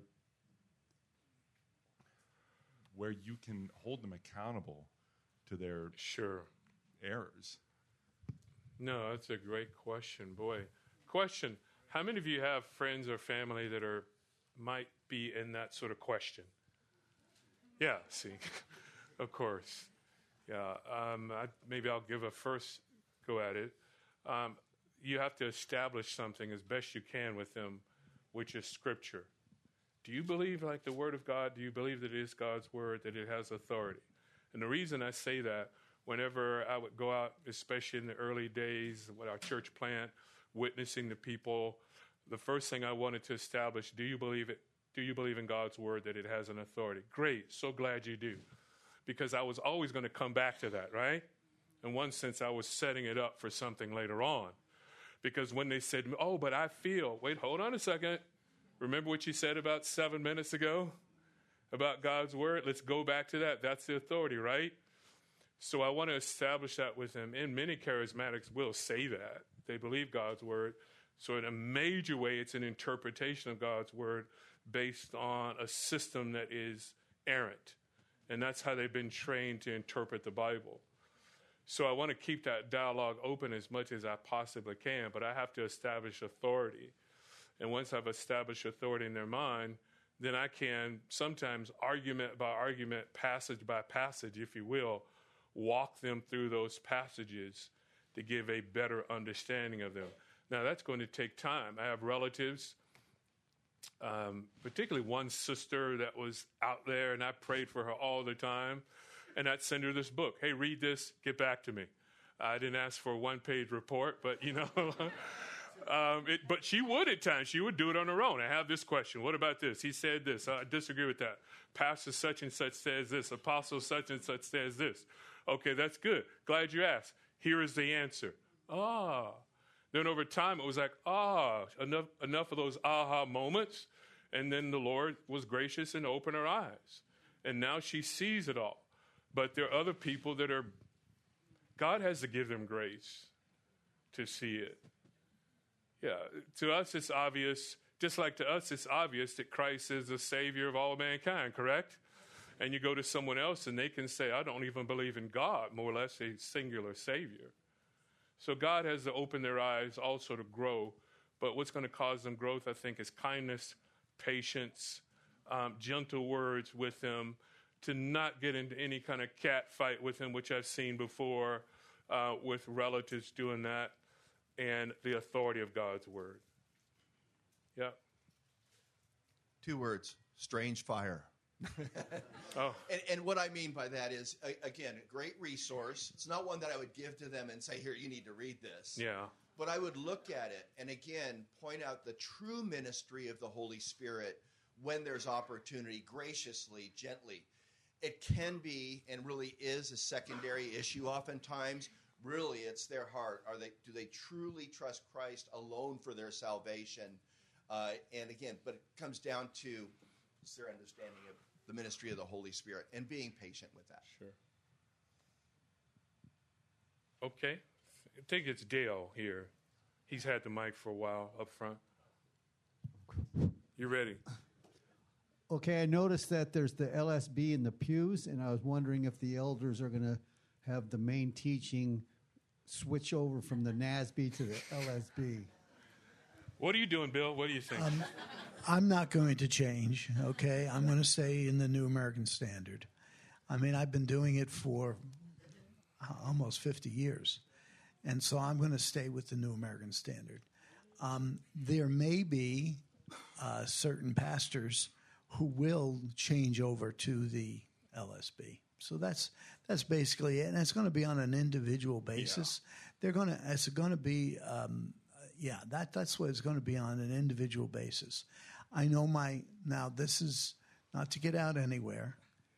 where you can hold them accountable to their sure errors? No, that's a great question. Boy, question, how many of you have friends or family that are might be in that sort of question? Yeah, see, of course. Yeah, um, I, maybe I'll give a first go at it. Um, you have to establish something as best you can with them, which is Scripture. Do you believe like the Word of God? Do you believe that it is God's Word, that it has authority? And the reason I say that, whenever I would go out, especially in the early days with our church plant, witnessing to people, the first thing I wanted to establish, do you believe it? Do you believe in God's Word, that it has an authority? Great, so glad you do. Because I was always going to come back to that, right? In one sense, I was setting it up for something later on. Because when they said, oh, but I feel, wait, hold on a second. Remember what you said about seven minutes ago about God's Word? Let's go back to that. That's the authority, right? So I want to establish that with them. And many charismatics will say that. They believe God's Word. So in a major way, it's an interpretation of God's Word based on a system that is errant. And that's how they've been trained to interpret the Bible. So I want to keep that dialogue open as much as I possibly can, but I have to establish authority. And once I've established authority in their mind, then I can sometimes argument by argument, passage by passage, if you will, walk them through those passages to give a better understanding of them. Now, that's going to take time. I have relatives, um, particularly one sister that was out there, and I prayed for her all the time. And I'd send her this book. Hey, read this, get back to me. I didn't ask for a one-page report, but, you know, um, it, but she would at times. She would do it on her own. I have this question. What about this? He said this. I disagree with that. Pastor such and such says this. Apostle such and such says this. Okay, that's good. Glad you asked. Here is the answer. Ah. Then over time, it was like, ah, enough, enough of those aha moments. And then the Lord was gracious and opened her eyes. And now she sees it all. But there are other people that are, God has to give them grace to see it. Yeah, to us it's obvious, just like to us it's obvious that Christ is the Savior of all mankind, correct? And you go to someone else and they can say, I don't even believe in God, more or less a singular Savior. So God has to open their eyes also to grow. But what's going to cause them growth, I think, is kindness, patience, um, gentle words with them, to not get into any kind of cat fight with them, which I've seen before uh, with relatives doing that, and the authority of God's word. Yeah. Two words, strange fire. Oh. And, and what I mean by that is, a, again, a great resource. It's not one that I would give to them and say, here, you need to read this. Yeah. But I would look at it and, again, point out the true ministry of the Holy Spirit when there's opportunity, graciously, gently. It can be and really is a secondary issue oftentimes. Really, it's their heart. Are they? Do they truly trust Christ alone for their salvation? Uh, and again, but it comes down to it's their understanding of the ministry of the Holy Spirit and being patient with that. Sure. Okay. I think it's Dale here. He's had the mic for a while up front. You ready? Okay, I noticed that there's the L S B in the pews, and I was wondering if the elders are going to have the main teaching switch over from the N A S B to the L S B. What are you doing, Bill? What do you think? Um, I'm not going to change, okay? I'm going to stay in the New American Standard. I mean, I've been doing it for almost fifty years, and so I'm going to stay with the New American Standard. Um, there may be uh, certain pastors who will change over to the L S B. So that's that's basically it, and it's going to be on an individual basis. Yeah. They're going to it's going to be um, yeah that that's what it's going to be on an individual basis. I know my now this is not to get out anywhere,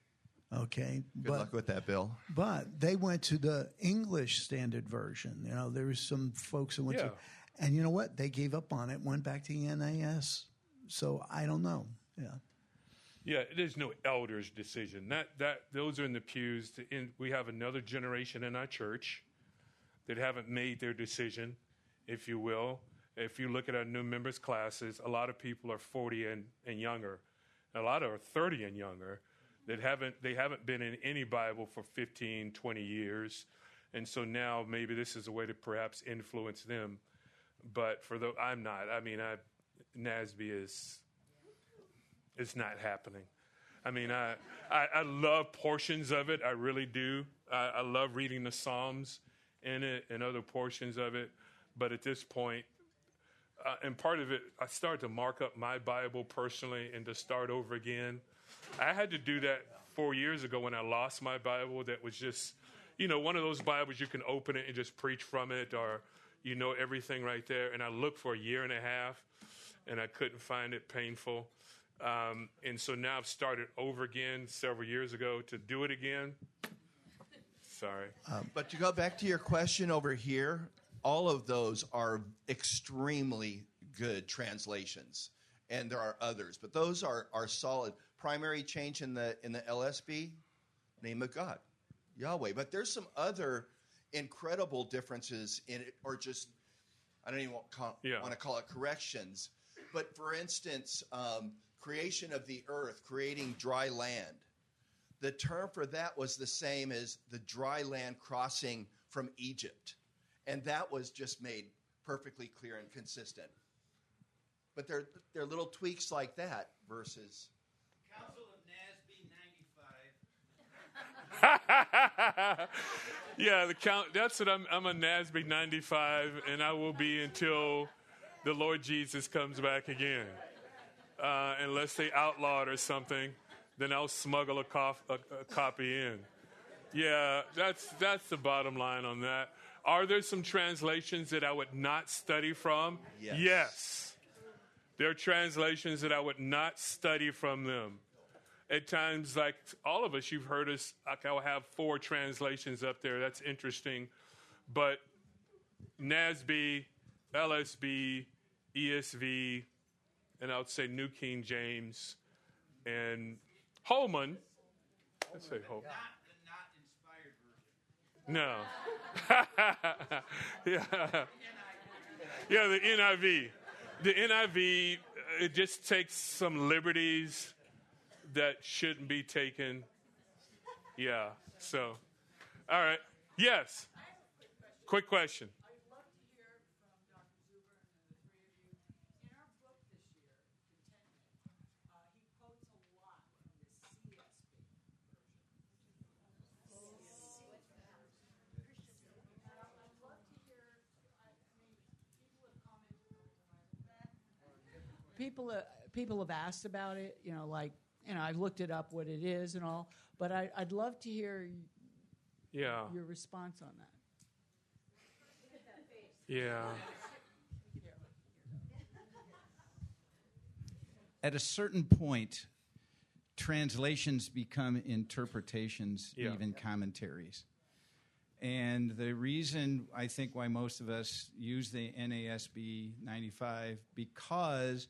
okay. Good but, luck with that, Bill. But they went to the English Standard Version. You know, there was some folks who went yeah. to, and you know what? They gave up on it, went back to the N A S. So I don't know. Yeah. Yeah, there's no elder's decision. That that those are in the pews. In, we have another generation in our church that haven't made their decision, if you will. If you look at our new members classes, a lot of people are forty and, and younger. A lot are thirty and younger that haven't they haven't been in any Bible for fifteen, twenty years. And so now maybe this is a way to perhaps influence them. But for the I'm not. I mean, I N A S B is It's not happening. I mean, I, I I love portions of it. I really do. I, I love reading the Psalms in it and other portions of it. But at this point, uh, and part of it, I started to mark up my Bible personally and to start over again. I had to do that four years ago when I lost my Bible. That was just, you know, one of those Bibles you can open it and just preach from it, or you know everything right there. And I looked for a year and a half, and I couldn't find it. Painful. Um, and so now I've started over again several years ago to do it again. Sorry. Um, but to go back to your question over here, all of those are extremely good translations, and there are others. But those are, are solid. Primary change in the in the L S B, name of God, Yahweh. But there's some other incredible differences in it, or just, I don't even want, call, yeah. want to call it corrections. But for instance, um, creation of the earth, creating dry land. The term for that was the same as the dry land crossing from Egypt. And that was just made perfectly clear and consistent. But there, there are little tweaks like that versus... Council of N A S B ninety-five. Yeah, the count. That's what I'm. I'm a N A S B ninety-five, and I will be until the Lord Jesus comes back again. Uh, unless they outlaw it or something, then I'll smuggle a, cof- a, a copy in. Yeah, that's that's the bottom line on that. Are there some translations that I would not study from? Yes. Yes. There are translations that I would not study from them. At times, like all of us, you've heard us, like I'll have four translations up there. That's interesting. But N A S B, L S B, E S V, and I would say New King James, and Holman. Let's say Holman. Not the not inspired version. No. yeah. Yeah, the N I V. The N I V, it just takes some liberties that shouldn't be taken. Yeah. So, all right. Yes. Quick question. People, uh, people have asked about it, you know, like, you know, I've looked it up, what it is and all, but I, I'd love to hear Yeah. your response on that. Yeah. At a certain point, translations become interpretations, Yeah. even commentaries. And the reason I think why most of us use the N A S B ninety-five, because,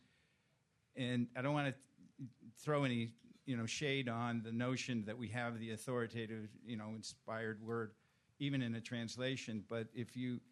and I don't want to throw any, you know, shade on the notion that we have the authoritative, you know, inspired word, even in a translation. But if you,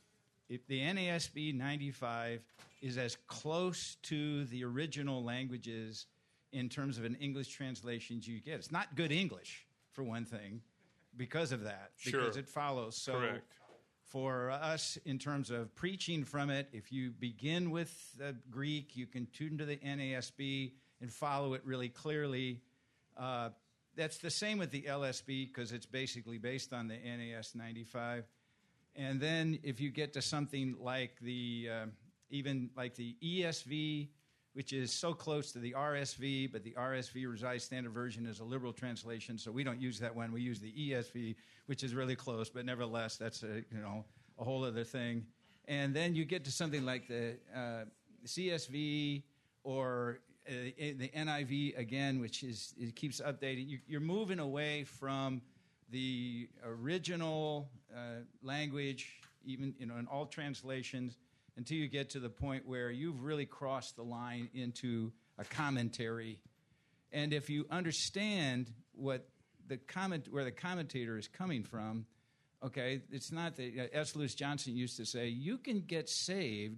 if the N A S B ninety-five is as close to the original languages in terms of an English translation as you get, it's not good English, for one thing, because of that, Sure. because it follows. So Correct. for us, in terms of preaching from it, if you begin with the Greek, you can tune to the N A S B and follow it really clearly. Uh, that's the same with the L S B, because it's basically based on the N A S ninety-five. And then if you get to something like the, uh, even like the E S V, which is so close to the R S V, but the R S V, Revised Standard Version, is a liberal translation, so we don't use that one. We use the E S V, which is really close, but nevertheless, that's a, you know, a whole other thing. And then you get to something like the uh, C S V or uh, the N I V again, which is it keeps updating. You, you're moving away from the original uh, language, even, you know, in all translations, until you get to the point where you've really crossed the line into a commentary. And if you understand what the comment, where the commentator is coming from, okay, it's not that, uh, S. Lewis Johnson used to say, you can get saved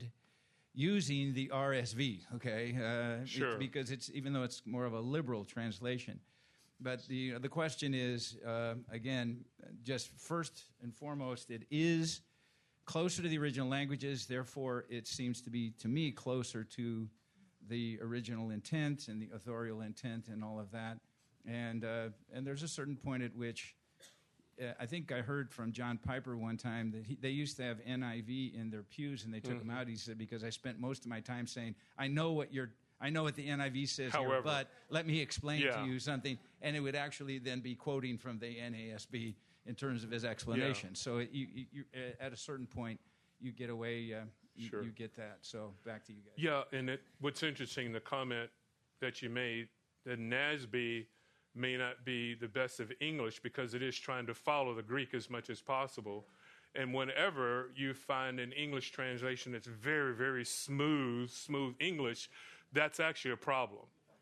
using the R S V, okay? Uh, Sure. it, because it's, even though it's more of a liberal translation. But the, the question is, uh, again, just first and foremost, it is closer to the original languages, therefore it seems to be, to me, closer to the original intent and the authorial intent and all of that. And uh, and there's a certain point at which, uh, I think I heard from John Piper one time that he, they used to have N I V in their pews and they took Mm-hmm. them out. He said, because I spent most of my time saying, I know what you're, I know what the N I V says However, here, but let me explain yeah. to you something. And it would actually then be quoting from the N A S B in terms of his explanation. Yeah. So it, you, you, you, uh, at a certain point, you get away, uh, you, Sure. you get that. So back to you guys. Yeah, and it, what's interesting, the comment that you made, that N A S B may not be the best of English because it is trying to follow the Greek as much as possible. And whenever you find an English translation that's very, very smooth, smooth English, that's actually a problem.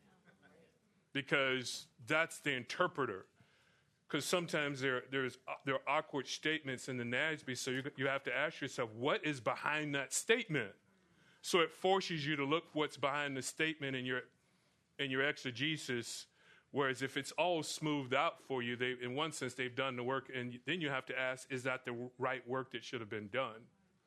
Because that's the interpreter. Because sometimes there, there's, there are awkward statements in the N A S B, so you, you have to ask yourself, what is behind that statement? So it forces you to look what's behind the statement in your, in your exegesis, whereas if it's all smoothed out for you, they, in one sense, they've done the work, and then you have to ask, is that the right work that should have been done?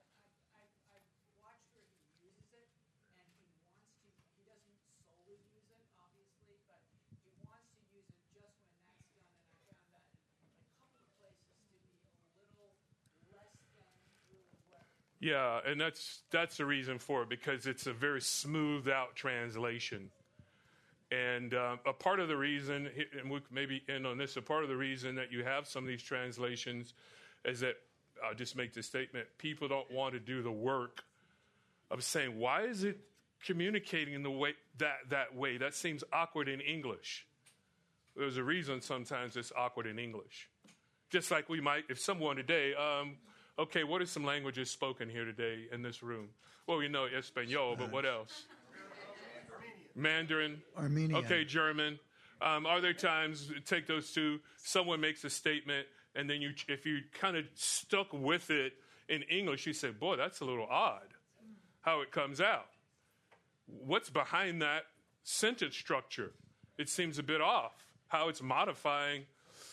Yeah, and that's that's the reason for it, because it's a very smoothed out translation. And uh, a part of the reason, and we maybe end on this, a part of the reason that you have some of these translations is that, I'll just make the statement, people don't want to do the work of saying, why is it communicating in the way that, that way? That seems awkward in English. There's a reason sometimes it's awkward in English. Just like we might, if someone today, um, okay, what are some languages spoken here today in this room? Well, we know Espanol, but what else? Mandarin. Armenian. Okay, German. Um, are there times, take those two, someone makes a statement, and then you, if you kind of stuck with it in English, you say, boy, that's a little odd how it comes out. What's behind that sentence structure? It seems a bit off, how it's modifying.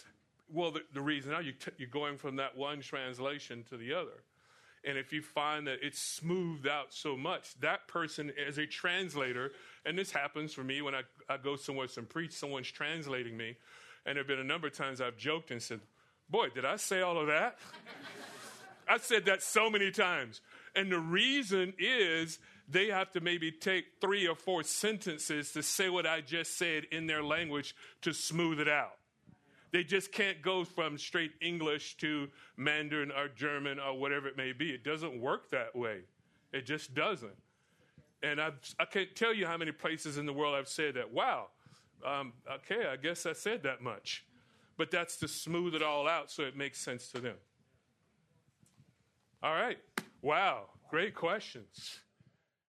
Well, the, the reason now you t- you're going from that one translation to the other. And if you find that it's smoothed out so much, that person as a translator, and this happens for me when I, I go somewhere and preach, someone's translating me. And there have been a number of times I've joked and said, boy, did I say all of that? I said that so many times. And the reason is they have to maybe take three or four sentences to say what I just said in their language to smooth it out. They just can't go from straight English to Mandarin or German or whatever it may be. It doesn't work that way. It just doesn't. And I've, I can't tell you how many places in the world I've said that. Wow, um, okay, I guess I said that much. But that's to smooth it all out so it makes sense to them. All right. Wow, great questions.